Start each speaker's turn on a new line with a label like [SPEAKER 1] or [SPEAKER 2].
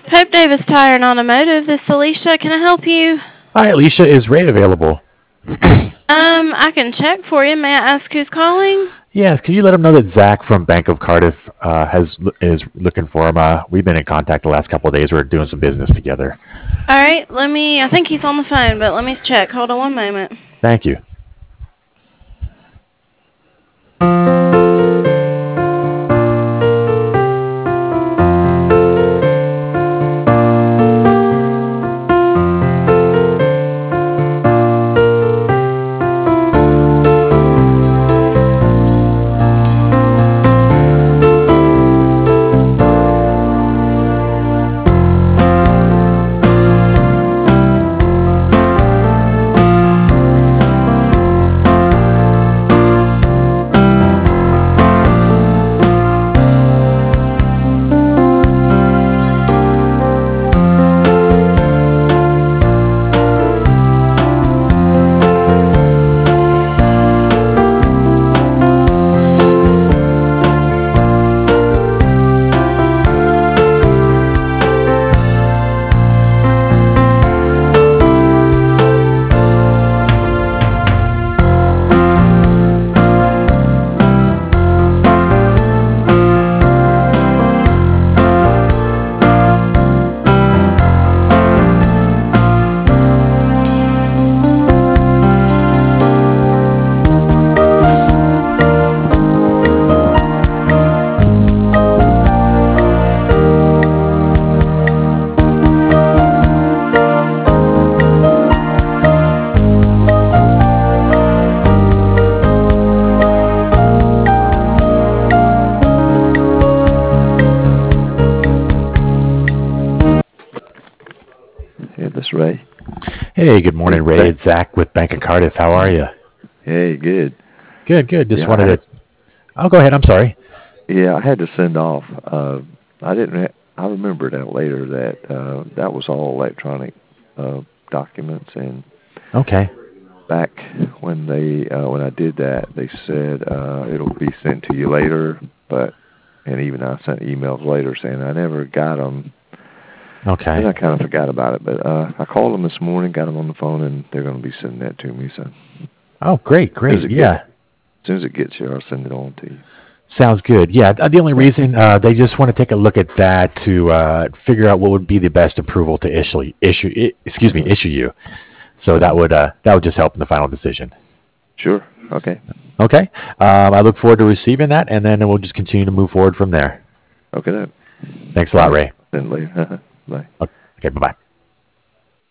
[SPEAKER 1] Hope Davis Tire and Automotive. This is Alicia. Can I help you?
[SPEAKER 2] Hi, Alicia. Is Ray available?
[SPEAKER 1] I can check for you. May I ask who's calling?
[SPEAKER 2] Yes. Could you let him know that Zach from Bank of Cardiff is looking for him? We've been in contact the last couple of days. We're doing some business together.
[SPEAKER 1] All right, I think he's on the phone, but let me check. Hold on one moment.
[SPEAKER 2] Thank you.
[SPEAKER 3] Yeah, this Ray.
[SPEAKER 2] Hey, good morning, Ray. It's Zach with Bank of Cardiff. How are you?
[SPEAKER 3] Hey, good.
[SPEAKER 2] Good, good. Just
[SPEAKER 3] Yeah,
[SPEAKER 2] wanted to. Oh, go ahead. I'm sorry.
[SPEAKER 3] yeah, I had to send off. I didn't. I remembered out later that that was all electronic documents, and
[SPEAKER 2] Okay.
[SPEAKER 3] back when I did that, they said it'll be sent to you later. But and even I sent emails later saying I never got them.
[SPEAKER 2] Okay.
[SPEAKER 3] And I kind of forgot about it, but I called them this morning, got them on the phone, and they're going to be sending that to me. So
[SPEAKER 2] Oh, great, great. Yeah.
[SPEAKER 3] as soon as it gets here, I'll send it on to you.
[SPEAKER 2] Sounds good. Yeah. The only reason they just want to take a look at that to figure out what would be the best approval to issue you. So that would just help in the final decision.
[SPEAKER 3] Sure. Okay.
[SPEAKER 2] Okay. I look forward to receiving that, and then we'll just continue to move forward from there.
[SPEAKER 3] Okay. Then.
[SPEAKER 2] Thanks a lot, Ray.
[SPEAKER 3] Then later. Bye.
[SPEAKER 2] Okay. Bye bye.